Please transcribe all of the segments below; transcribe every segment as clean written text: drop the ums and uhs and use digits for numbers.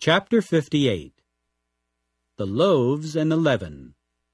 Chapter 58. The Loaves and the Leaven.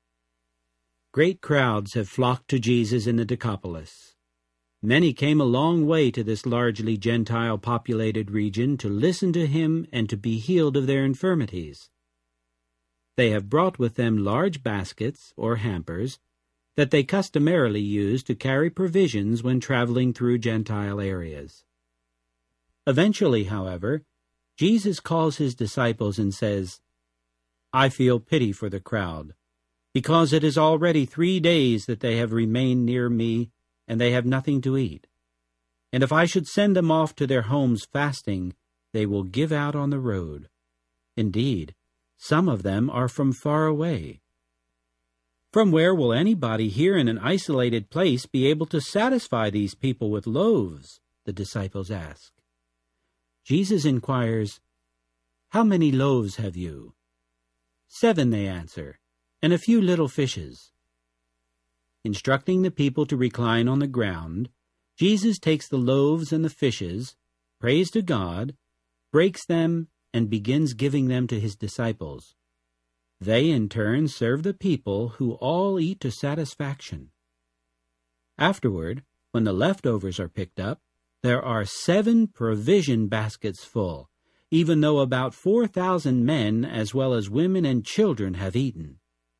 Great crowds have flocked to Jesus in the Decapolis. Many came a long way to this largely Gentile-populated region to listen to him and to be healed of their infirmities. They have brought with them large baskets, or hampers, that they customarily use to carry provisions when traveling through Gentile areas. Eventually, however, Jesus calls his disciples and says, "I feel pity for the crowd, because it is already 3 days that they have remained near me, and they have nothing to eat. And if I should send them off to their homes fasting, they will give out on the road. Indeed, some of them are from far away." From where will anybody here in an isolated place be able to satisfy these people with loaves? The disciples ask. Jesus inquires, "How many loaves have you?" 7, they answer, "and a few little fishes." Instructing the people to recline on the ground, Jesus takes the loaves and the fishes, prays to God, breaks them, and begins giving them to his disciples. They, in turn, serve the people, who all eat to satisfaction. Afterward, when the leftovers are picked up, there are 7 provision baskets full, even though about 4,000 men, as well as women and children, have eaten.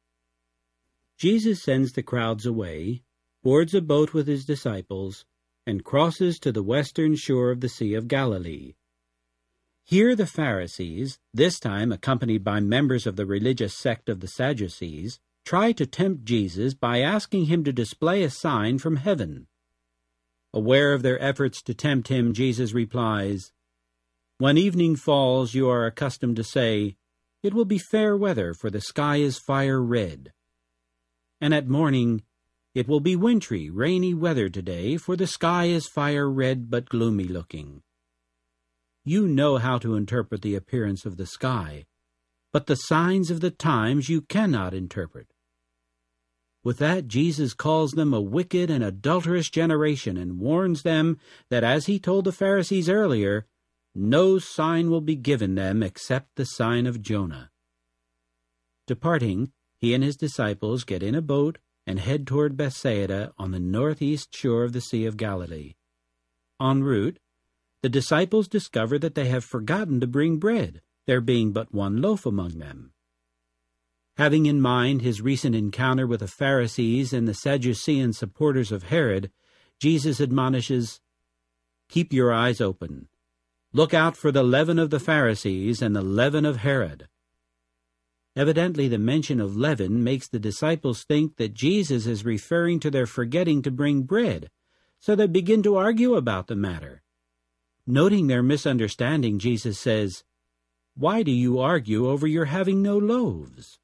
Jesus sends the crowds away, boards a boat with his disciples, and crosses to the western shore of the Sea of Galilee. Here the Pharisees, this time accompanied by members of the religious sect of the Sadducees, try to tempt Jesus by asking him to display a sign from heaven. Aware of their efforts to tempt him, Jesus replies, "When evening falls, you are accustomed to say, 'It will be fair weather, for the sky is fire red.' And at morning, 'It will be wintry, rainy weather today, for the sky is fire red but gloomy looking.' You know how to interpret the appearance of the sky, but the signs of the times you cannot interpret." With that, Jesus calls them a wicked and adulterous generation and warns them that, as he told the Pharisees earlier, no sign will be given them except the sign of Jonah. Departing, he and his disciples get in a boat and head toward Bethsaida on the northeast shore of the Sea of Galilee. En route, the disciples discover that they have forgotten to bring bread, there being but 1 loaf among them. Having in mind his recent encounter with the Pharisees and the Sadducean supporters of Herod, Jesus admonishes, "Keep your eyes open. Look out for the leaven of the Pharisees and the leaven of Herod." Evidently, the mention of leaven makes the disciples think that Jesus is referring to their forgetting to bring bread, so they begin to argue about the matter. Noting their misunderstanding, Jesus says, "Why do you argue over your having no loaves?"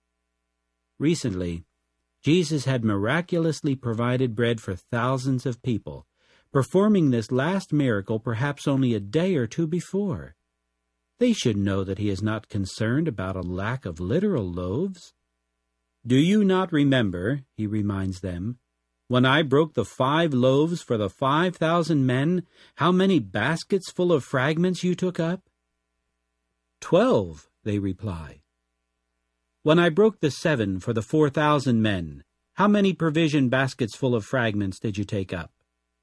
Recently, Jesus had miraculously provided bread for thousands of people, performing this last miracle perhaps only a day or 2 before. They should know that he is not concerned about a lack of literal loaves. "Do you not remember," he reminds them, "when I broke the 5 loaves for the 5,000 men, how many baskets full of fragments you took up?" 12, they reply. "When I broke the 7 for the 4,000 men, how many provision baskets full of fragments did you take up?"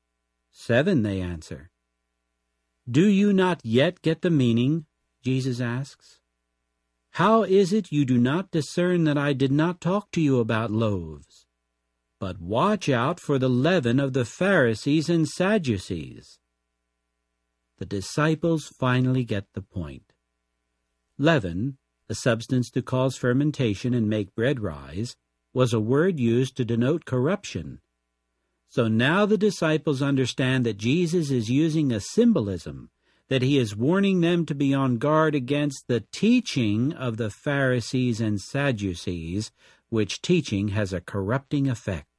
7, they answer. "Do you not yet get the meaning?" Jesus asks. "How is it you do not discern that I did not talk to you about loaves? But watch out for the leaven of the Pharisees and Sadducees." The disciples finally get the point. Leaven, a substance to cause fermentation and make bread rise, was a word used to denote corruption. So now the disciples understand that Jesus is using a symbolism, that he is warning them to be on guard against the teaching of the Pharisees and Sadducees, which teaching has a corrupting effect.